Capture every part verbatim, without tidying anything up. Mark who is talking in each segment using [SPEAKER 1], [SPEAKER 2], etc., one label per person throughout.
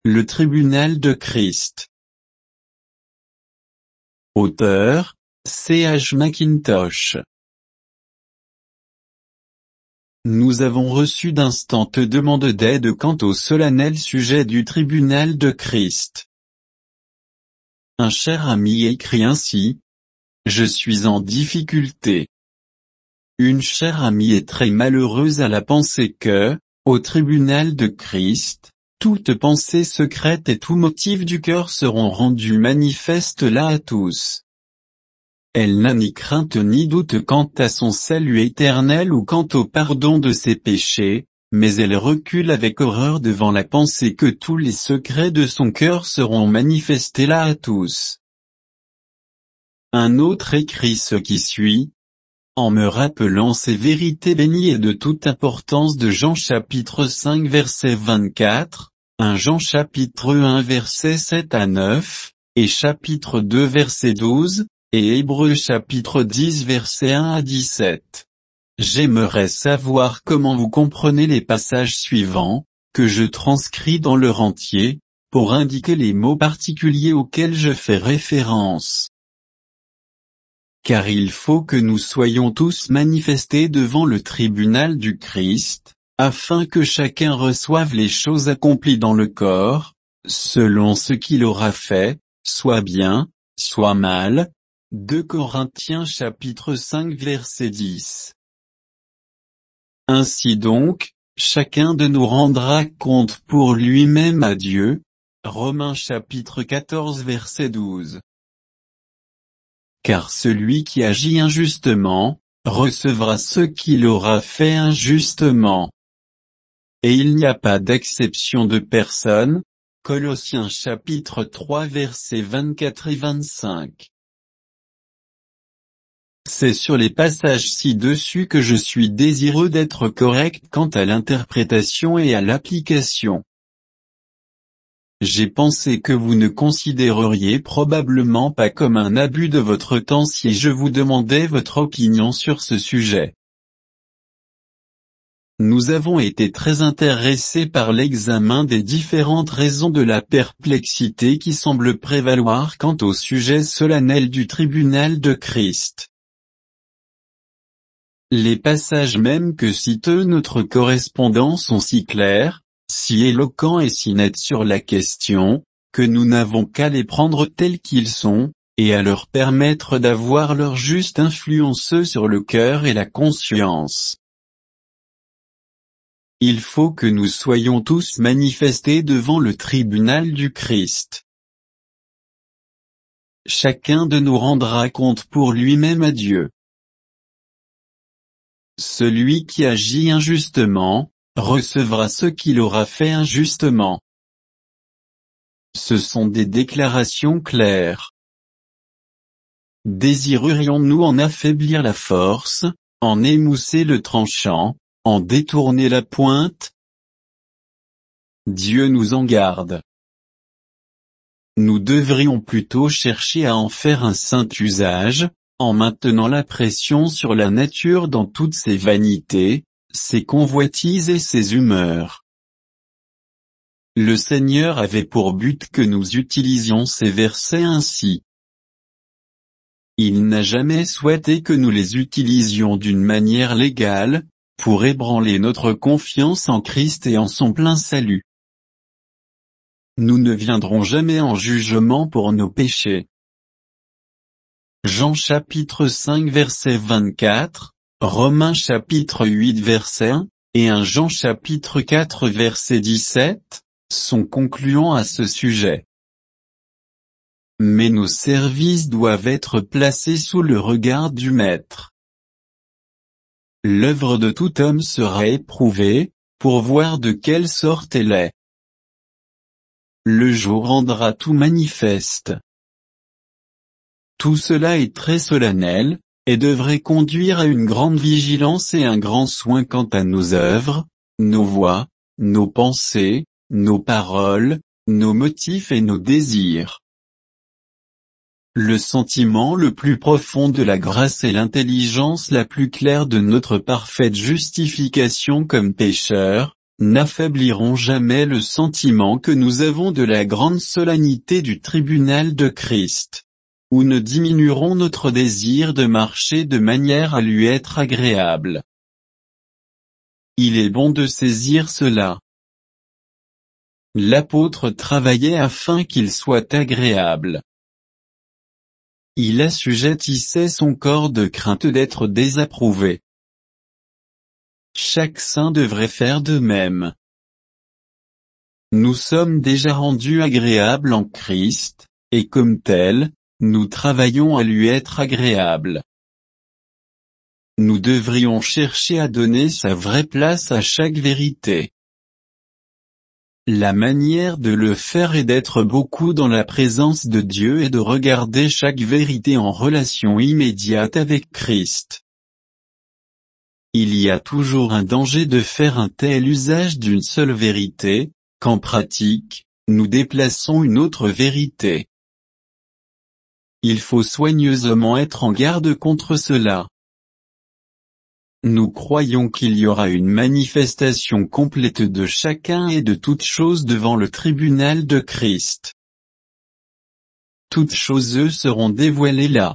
[SPEAKER 1] Le tribunal de Christ. Auteur, C H Mackintosh. Nous avons reçu d'instantes demandes d'aide quant au solennel sujet du tribunal de Christ. Un cher ami écrit ainsi. Je suis en difficulté. Une chère amie est très malheureuse à la pensée que, au tribunal de Christ, toute pensée secrète et tout motif du cœur seront rendus manifestes là à tous. Elle n'a ni crainte ni doute quant à son salut éternel ou quant au pardon de ses péchés, mais elle recule avec horreur devant la pensée que tous les secrets de son cœur seront manifestés là à tous. Un autre écrit ce qui suit. En me rappelant ces vérités bénies et de toute importance de Jean chapitre cinq verset vingt-quatre, un Jean chapitre un verset sept à neuf, et chapitre deux verset douze, et Hébreux chapitre dix verset un à dix-sept. J'aimerais savoir comment vous comprenez les passages suivants, que je transcris dans leur entier, pour indiquer les mots particuliers auxquels je fais référence. Car il faut que nous soyons tous manifestés devant le tribunal du Christ, afin que chacun reçoive les choses accomplies dans le corps, selon ce qu'il aura fait, soit bien, soit mal. deux Corinthiens chapitre cinq verset dix. Ainsi donc, chacun de nous rendra compte pour lui-même à Dieu. Romains chapitre quatorze verset douze. Car celui qui agit injustement, recevra ce qu'il aura fait injustement. Et il n'y a pas d'exception de personne. Colossiens chapitre trois versets vingt-quatre et vingt-cinq. C'est sur les passages ci-dessus que je suis désireux d'être correct quant à l'interprétation et à l'application. J'ai pensé que vous ne considéreriez probablement pas comme un abus de votre temps si je vous demandais votre opinion sur ce sujet. Nous avons été très intéressés par l'examen des différentes raisons de la perplexité qui semble prévaloir quant au sujet solennel du tribunal de Christ. Les passages même que cite notre correspondant sont si clairs, si éloquents et si nets sur la question, que nous n'avons qu'à les prendre tels qu'ils sont, et à leur permettre d'avoir leur juste influence sur le cœur et la conscience. Il faut que nous soyons tous manifestés devant le tribunal du Christ. Chacun de nous rendra compte pour lui-même à Dieu. Celui qui agit injustement, recevra ce qu'il aura fait injustement. Ce sont des déclarations claires. Désirerions-nous en affaiblir la force, en émousser le tranchant, en détourner la pointe? Dieu nous en garde. Nous devrions plutôt chercher à en faire un saint usage, en maintenant la pression sur la nature dans toutes ses vanités, ses convoitises et ses humeurs. Le Seigneur avait pour but que nous utilisions ces versets ainsi. Il n'a jamais souhaité que nous les utilisions d'une manière légale, pour ébranler notre confiance en Christ et en son plein salut. Nous ne viendrons jamais en jugement pour nos péchés. Jean chapitre cinq verset vingt-quatre, Romains chapitre huit verset un, et un Jean chapitre quatre verset dix-sept, sont concluants à ce sujet. Mais nos services doivent être placés sous le regard du Maître. L'œuvre de tout homme sera éprouvée, pour voir de quelle sorte elle est. Le jour rendra tout manifeste. Tout cela est très solennel, et devrait conduire à une grande vigilance et un grand soin quant à nos œuvres, nos voix, nos pensées, nos paroles, nos motifs et nos désirs. Le sentiment le plus profond de la grâce et l'intelligence la plus claire de notre parfaite justification comme pécheurs, n'affaibliront jamais le sentiment que nous avons de la grande solennité du tribunal de Christ, ou ne diminueront notre désir de marcher de manière à lui être agréable. Il est bon de saisir cela. L'apôtre travaillait afin qu'il soit agréable. Il assujettissait son corps de crainte d'être désapprouvé. Chaque saint devrait faire de même. Nous sommes déjà rendus agréables en Christ, et comme tels, nous travaillons à lui être agréables. Nous devrions chercher à donner sa vraie place à chaque vérité. La manière de le faire est d'être beaucoup dans la présence de Dieu et de regarder chaque vérité en relation immédiate avec Christ. Il y a toujours un danger de faire un tel usage d'une seule vérité, qu'en pratique, nous déplaçons une autre vérité. Il faut soigneusement être en garde contre cela. Nous croyons qu'il y aura une manifestation complète de chacun et de toutes choses devant le tribunal de Christ. Toutes choses seront dévoilées là.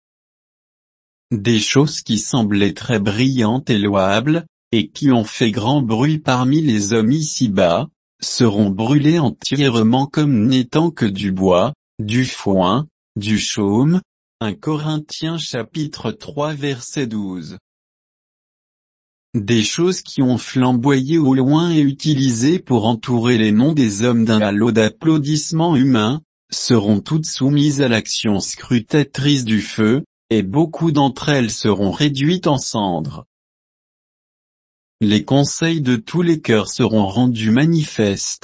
[SPEAKER 1] Des choses qui semblaient très brillantes et louables, et qui ont fait grand bruit parmi les hommes ici-bas, seront brûlées entièrement comme n'étant que du bois, du foin, du chaume. un Corinthiens chapitre trois verset douze. Des choses qui ont flamboyé au loin et utilisées pour entourer les noms des hommes d'un halo d'applaudissements humains, seront toutes soumises à l'action scrutatrice du feu, et beaucoup d'entre elles seront réduites en cendres. Les conseils de tous les cœurs seront rendus manifestes.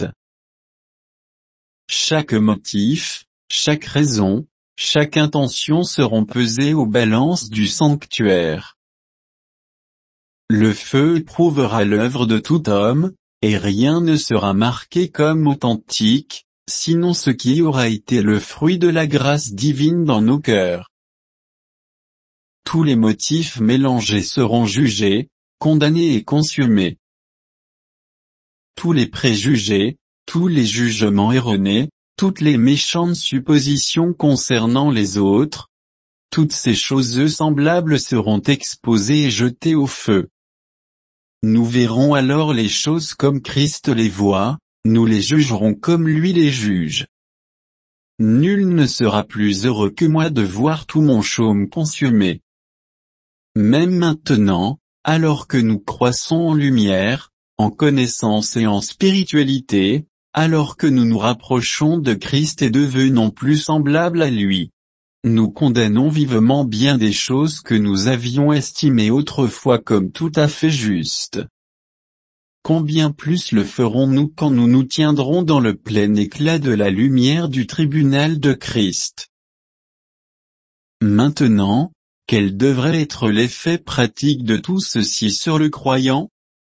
[SPEAKER 1] Chaque motif, chaque raison, chaque intention seront pesées aux balances du sanctuaire. Le feu éprouvera l'œuvre de tout homme, et rien ne sera marqué comme authentique, sinon ce qui aura été le fruit de la grâce divine dans nos cœurs. Tous les motifs mélangés seront jugés, condamnés et consumés. Tous les préjugés, tous les jugements erronés, toutes les méchantes suppositions concernant les autres, toutes ces choses semblables seront exposées et jetées au feu. Nous verrons alors les choses comme Christ les voit, nous les jugerons comme lui les juge. Nul ne sera plus heureux que moi de voir tout mon chaume consumé. Même maintenant, alors que nous croissons en lumière, en connaissance et en spiritualité, alors que nous nous rapprochons de Christ et devenons plus semblables à lui, nous condamnons vivement bien des choses que nous avions estimées autrefois comme tout à fait justes. Combien plus le ferons-nous quand nous nous tiendrons dans le plein éclat de la lumière du tribunal de Christ. Maintenant, quel devrait être l'effet pratique de tout ceci sur le croyant?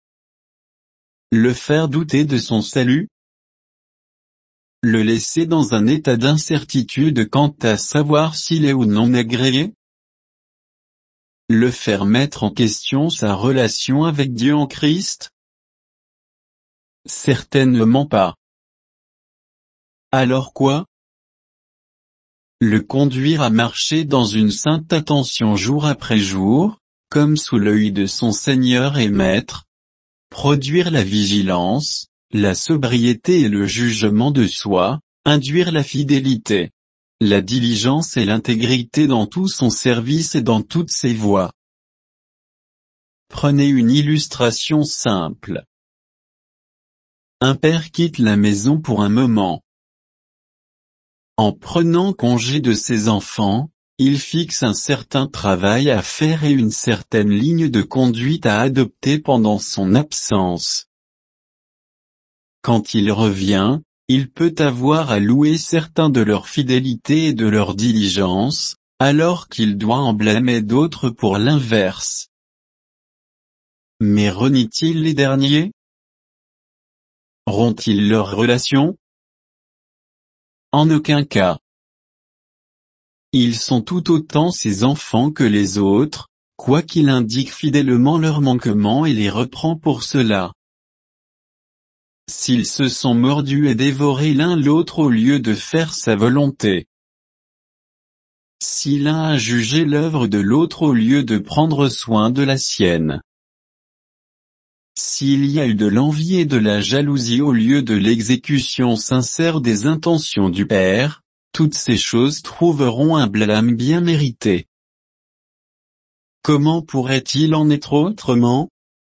[SPEAKER 1] Le faire douter de son salut? Le laisser dans un état d'incertitude quant à savoir s'il est ou non agréé? Le faire mettre en question sa relation avec Dieu en Christ? Certainement pas. Alors quoi? Le conduire à marcher dans une sainte attention jour après jour, comme sous l'œil de son Seigneur et Maître. Produire la vigilance, la sobriété et le jugement de soi, induire la fidélité, la diligence et l'intégrité dans tout son service et dans toutes ses voies. Prenez une illustration simple. Un père quitte la maison pour un moment. En prenant congé de ses enfants, il fixe un certain travail à faire et une certaine ligne de conduite à adopter pendant son absence. Quand il revient, il peut avoir à louer certains de leur fidélité et de leur diligence, alors qu'il doit en blâmer d'autres pour l'inverse. Mais renie-t-il les derniers? Rompt-il leur relation? En aucun cas. Ils sont tout autant ses enfants que les autres, quoiqu'il indique fidèlement leurs manquements et les reprend pour cela. s'ils se sont mordus et dévorés l'un l'autre au lieu de faire sa volonté. Si l'un a jugé l'œuvre de l'autre au lieu de prendre soin de la sienne. S'il y a eu de l'envie et de la jalousie au lieu de l'exécution sincère des intentions du Père, toutes ces choses trouveront un blâme bien mérité. Comment pourrait-il en être autrement?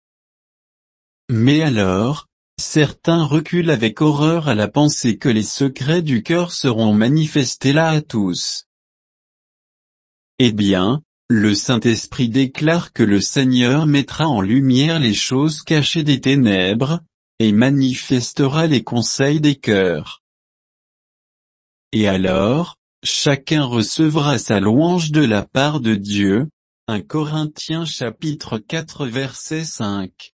[SPEAKER 1] Mais alors, certains reculent avec horreur à la pensée que les secrets du cœur seront manifestés là à tous. Eh bien, le Saint-Esprit déclare que le Seigneur mettra en lumière les choses cachées des ténèbres, et manifestera les conseils des cœurs. Et alors, chacun recevra sa louange de la part de Dieu. un Corinthiens chapitre quatre verset cinq.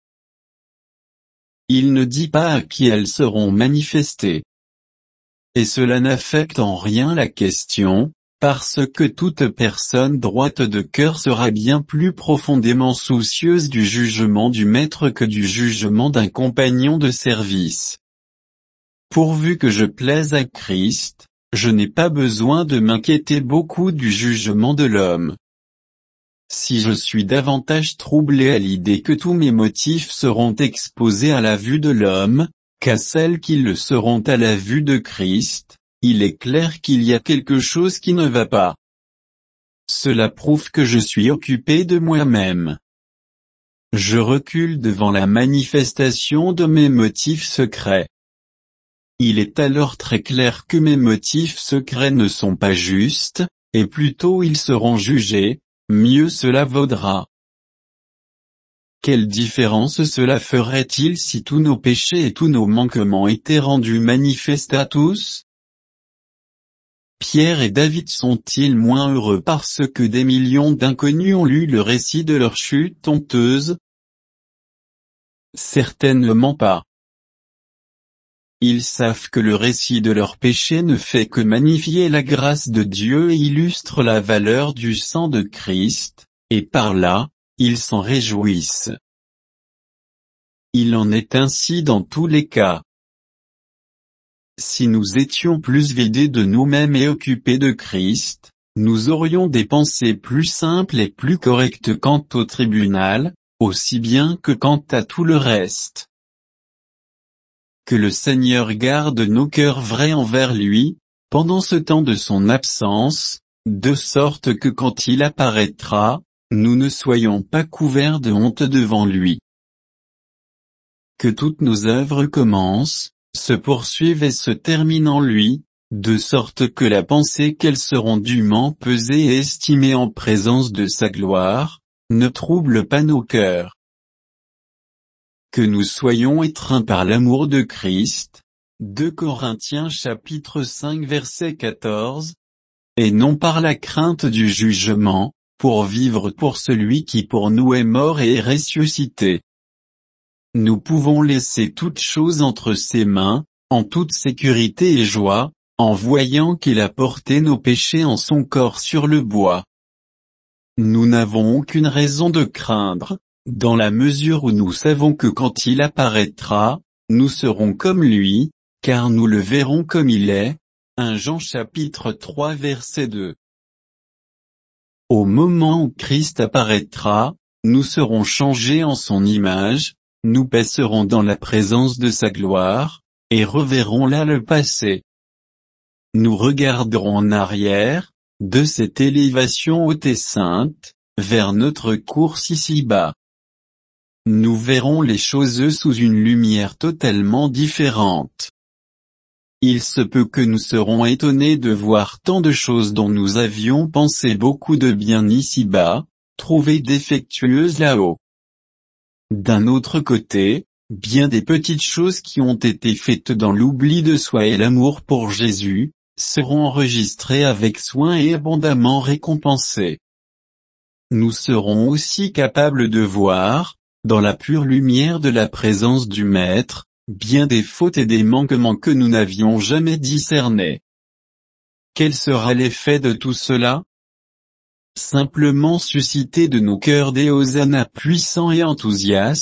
[SPEAKER 1] Il ne dit pas à qui elles seront manifestées. Et cela n'affecte en rien la question, parce que toute personne droite de cœur sera bien plus profondément soucieuse du jugement du maître que du jugement d'un compagnon de service. Pourvu que je plaise à Christ, je n'ai pas besoin de m'inquiéter beaucoup du jugement de l'homme. Si je suis davantage troublé à l'idée que tous mes motifs seront exposés à la vue de l'homme, qu'à celles qui le seront à la vue de Christ, il est clair qu'il y a quelque chose qui ne va pas. Cela prouve que je suis occupé de moi-même. Je recule devant la manifestation de mes motifs secrets. Il est alors très clair que mes motifs secrets ne sont pas justes, et plus tôt ils seront jugés, mieux cela vaudra. Quelle différence cela ferait-il si tous nos péchés et tous nos manquements étaient rendus manifestes à tous? Pierre et David sont-ils moins heureux parce que des millions d'inconnus ont lu le récit de leur chute honteuse? Certainement pas. Ils savent que le récit de leur péché ne fait que magnifier la grâce de Dieu et illustre la valeur du sang de Christ, et par là, ils s'en réjouissent. Il en est ainsi dans tous les cas. Si nous étions plus vidés de nous-mêmes et occupés de Christ, nous aurions des pensées plus simples et plus correctes quant au tribunal, aussi bien que quant à tout le reste. Que le Seigneur garde nos cœurs vrais envers lui, pendant ce temps de son absence, de sorte que quand il apparaîtra, nous ne soyons pas couverts de honte devant lui. Que toutes nos œuvres commencent, se poursuivent et se terminent en lui, de sorte que la pensée qu'elles seront dûment pesées et estimées en présence de sa gloire, ne trouble pas nos cœurs. Que nous soyons étreints par l'amour de Christ, deux Corinthiens chapitre cinq verset quatorze, et non par la crainte du jugement, pour vivre pour celui qui pour nous est mort et est ressuscité. Nous pouvons laisser toutes choses entre ses mains, en toute sécurité et joie, en voyant qu'il a porté nos péchés en son corps sur le bois. Nous n'avons aucune raison de craindre, dans la mesure où nous savons que quand il apparaîtra, nous serons comme lui, car nous le verrons comme il est. un Jean chapitre trois verset deux. Au moment où Christ apparaîtra, nous serons changés en son image, nous passerons dans la présence de sa gloire, et reverrons là le passé. Nous regarderons en arrière, de cette élévation haute et sainte, vers notre course ici-bas. Nous verrons les choses sous une lumière totalement différente. Il se peut que nous serons étonnés de voir tant de choses dont nous avions pensé beaucoup de bien ici-bas, trouvées défectueuses là-haut. D'un autre côté, bien des petites choses qui ont été faites dans l'oubli de soi et l'amour pour Jésus, seront enregistrées avec soin et abondamment récompensées. Nous serons aussi capables de voir, dans la pure lumière de la présence du Maître, bien des fautes et des manquements que nous n'avions jamais discernés. Quel sera l'effet de tout cela? Simplement susciter de nos cœurs des hosannas puissants et enthousiastes,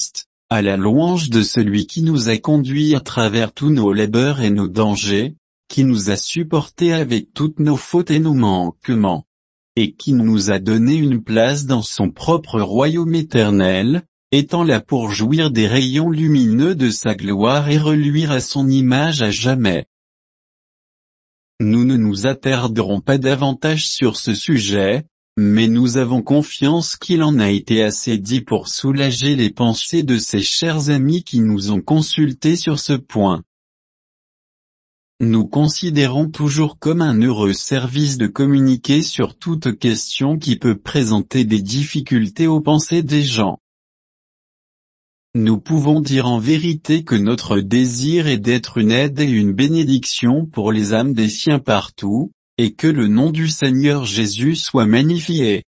[SPEAKER 1] à la louange de celui qui nous a conduits à travers tous nos labeurs et nos dangers, qui nous a supportés avec toutes nos fautes et nos manquements, et qui nous a donné une place dans son propre royaume éternel, étant là pour jouir des rayons lumineux de sa gloire et reluire à son image à jamais. Nous ne nous attarderons pas davantage sur ce sujet, mais nous avons confiance qu'il en a été assez dit pour soulager les pensées de ces chers amis qui nous ont consultés sur ce point. Nous considérons toujours comme un heureux service de communiquer sur toute question qui peut présenter des difficultés aux pensées des gens. Nous pouvons dire en vérité que notre désir est d'être une aide et une bénédiction pour les âmes des siens partout, et que le nom du Seigneur Jésus soit magnifié.